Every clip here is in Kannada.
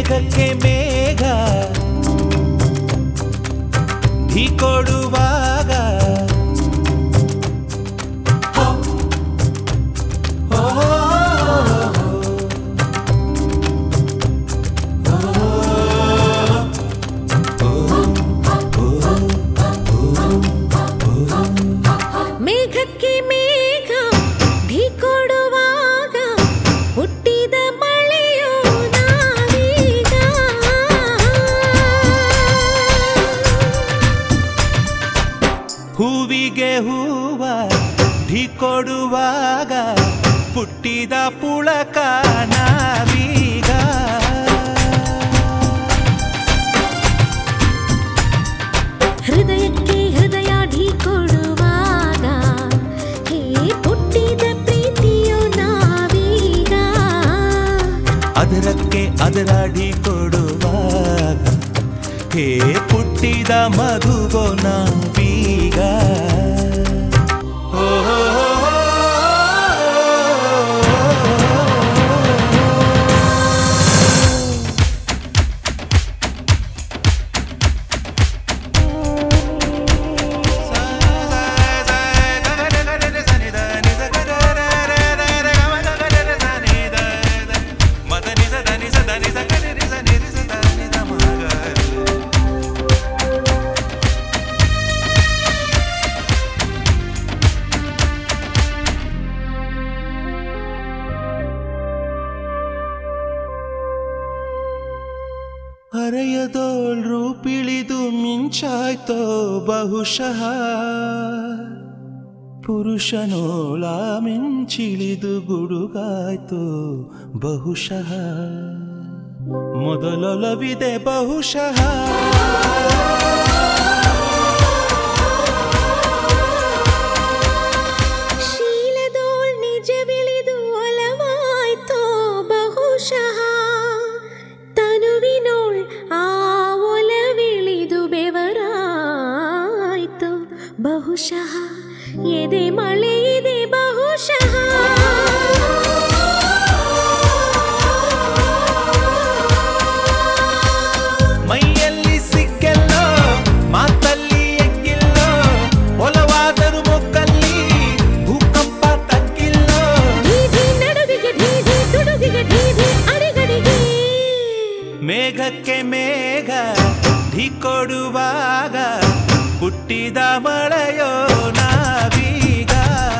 ಮೇಘಕ್ಕೆ ಮೇಘ ಢೀ ಕೊಡುವಾಗ ಮೇಘಕ್ಕೆ ಮೇಘ ಢೀ ಕೊಡುವಾಗ ಹುಟ್ಟಿದ ಮಳೆಯೋ ನಾವೀಗ. ಹೂವಿಗೆ ಹೂವ ಢೀ ಕೊಡುವಾಗ ಹುಟ್ಟಿದ ಪುಳಕ ನಾವೀಗ. ಹೃದಯಕ್ಕೆ ಹೃದಯ ಢೀ ಕೊಡುವಾಗ ಹೇ ಹುಟ್ಟಿದ ಪ್ರೀತಿಯೋ ನಾವೀಗ. ಅದರಕ್ಕೆ ಅದರ ಢೀ ಕೊಡುವಾಗ ಹೇ ಹುಟ್ಟಿದ ಮಧುವೋ ನಾವೀಗ. ಹರೆಯದೋಳ್ ರೂಪಿಳಿದು ಮಿಂಚಾಯ್ತೋ ಬಹುಶಃ ಪುರುಷನೋಳ ಮಿಂಚಿಳಿದು ಗುಡುಗಾಯ್ತೋ ಬಹುಶಃ ಮೊದಲೊಲವಿದೆ ಬಹುಶಃ. ಶೀಲದೋಳ್ ನಿಜವಿಳಿದು ಒಲವಾಯ್ತೋ ಬಹುಶಃ ತನುವಿನೋಳ್ ಆ ಒಲವಿಳಿದು ಬೆವರಾಯ್ತು ಬಹುಶಃ ಎದೆ ಮಳೆ ಇದೆ ಬಹುಶಃ. ಮೈಯಲ್ಲಿ ಸಿಕ್ಕೆಲ್ಲೋ ಮಾತಲ್ಲಿ ಎಗ್ಗಿಲ್ಲೋ ಒಲವಾದರೂ ಮೊಕ್ಕಲ್ಲಿ ಭೂಕಂಪ ತಗ್ಗಿಲ್ಲೋ. ಢೀ ನಡುವಿಗೆ ಢೀ ತುಡುಗಿಗೆ ಢೀ ಅಡಿಗಡಿಗೆ. ಮೇಘಕ್ಕೆ ಮೇಘ ಢೀ ಕೊಡುವಾಗ ಹುಟ್ಟಿದ ಮಳೆಯೋ ನಾವೀಗ.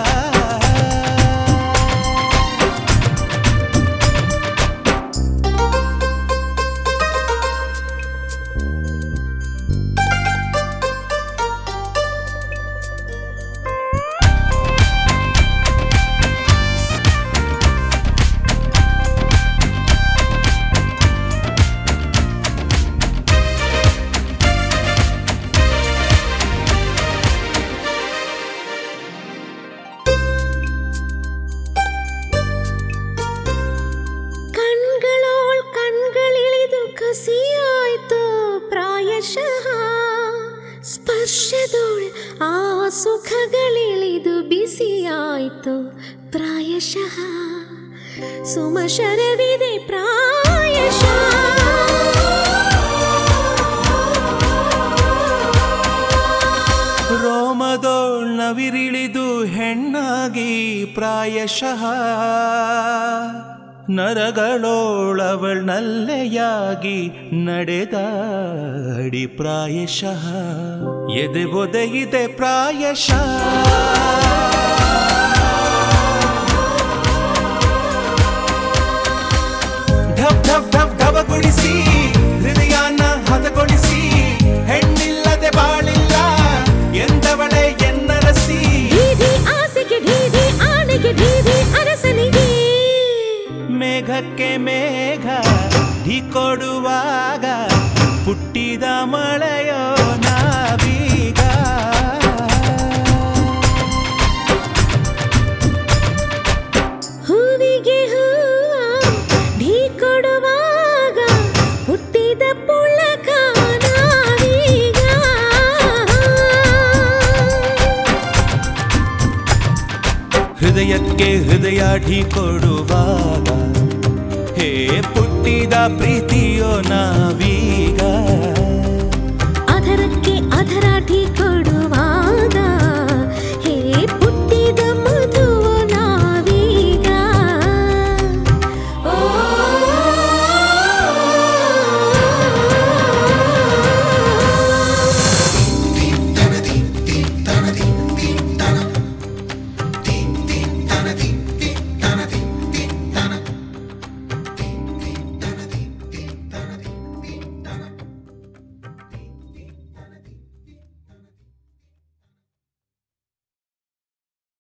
ಕಣ್ಗಳಿಳಿದು ಕಸಿಯಾಯ್ತು ಪ್ರಾಯಶಃ ಸ್ಪರ್ಶದೋಳ್ ಆ ಸುಖಗಳಿಳಿದು ಬಿಸಿಯಾಯ್ತು ಪ್ರಾಯಶಃ ಸುಮಶರವಿದೆ ಪ್ರಾಯಶಃ. ರೋಮದೋಳ್ ನವಿರಿಳಿದು ಹೆಣ್ಣಾಗಿ ಪ್ರಾಯಶಃ ನರಗಳೋಳವಳ್ ನಲ್ಲೆಯಾಗಿ ನಡೆದಾಡಿ ಪ್ರಾಯಶಃ ಎದೆ ಒದಗಿದೆ ಪ್ರಾಯಶಃ. ಢಬ್ ಢಬ್ ಢಬ್ ಢಬಗುಡಿಸಿ ಹೃದಯನ ಹದಗೊಳಿಸಿ ಹೆಣ್ಣಿಲ್ಲದೆ ಬಾಳಿಲ್ಲ ಎಂದವಳೆ ಎನ್ನರಸಿ. ಆಸೆಗೆ ಢೀ ಆನೆಗೆ ಢೀ ಅರಸನಿಗೆ. ಮೇಘಕ್ಕೆ ಮೇಘ ಢೀ ಕೊಡುವಾಗ ಹುಟ್ಟಿದ ಮಳೆಯೋ ನಾವೀಗ. ಹೂವಿಗೆ ಹೂವ ಢೀ ಕೊಡುವಾಗ ಹುಟ್ಟಿದ ಪುಳಕ ನಾವೀಗ. ಹೃದಯಕ್ಕೆ ಹೃದಯ ಢೀ ಕೊಡುವಾಗ ಹೇ ಪುಟ್ಟಿದ ಪ್ರೀತಿಯೋ ನಾವೀಗ